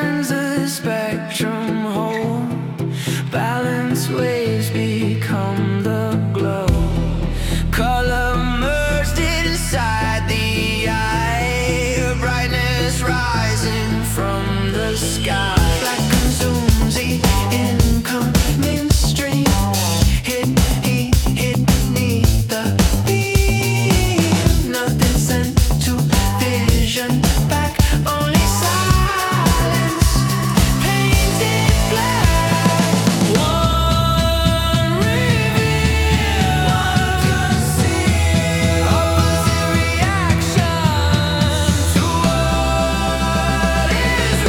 lines of the spectrum hold. Balanced waves become the glow. Color merged inside the eye. Brightness rising from the sky. Black consumes the incoming stream. Hit beneath the beam. Nothing sent to vision back. Only silence painted black. One reveal, one conceal. Opposite reaction to what is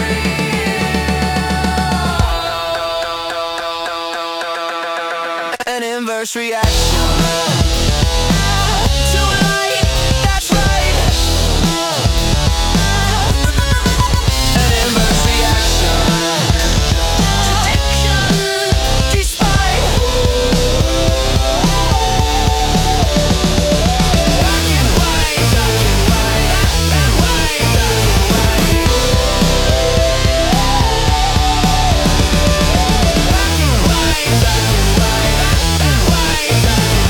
real. An inverse reaction to light, that's right. An inverse reaction to diction, despite. Black and white, black and white, black and white, black and white. Black and white, black and white, black and white, black and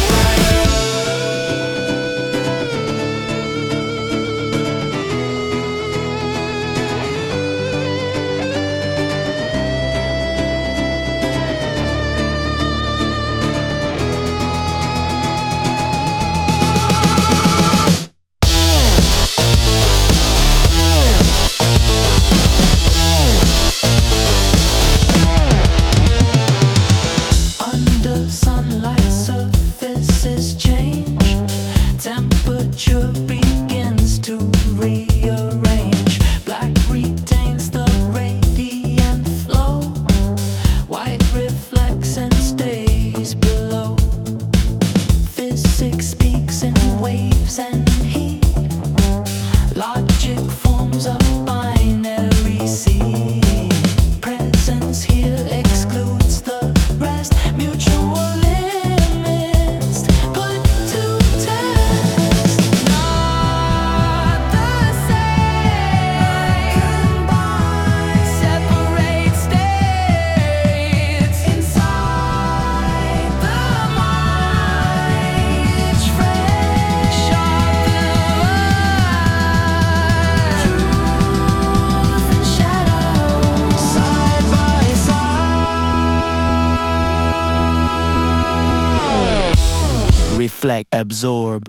under sunlight, surfaces change. Temperature begins to rearrange. Black retains the radiant flow. White reflects and stays below. Physics speaks in waves and heat. Logic forms a binary seed. Presence here excludes the rest. Mutual limits put to test. Not the same. Combine separate states inside the mind. Each fresh, sharp line. Truth and shadow side by side. Reflect, absorb,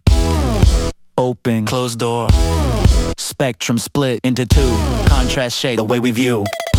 open, close door. Spectrum split into two. Contrast shade the way we view.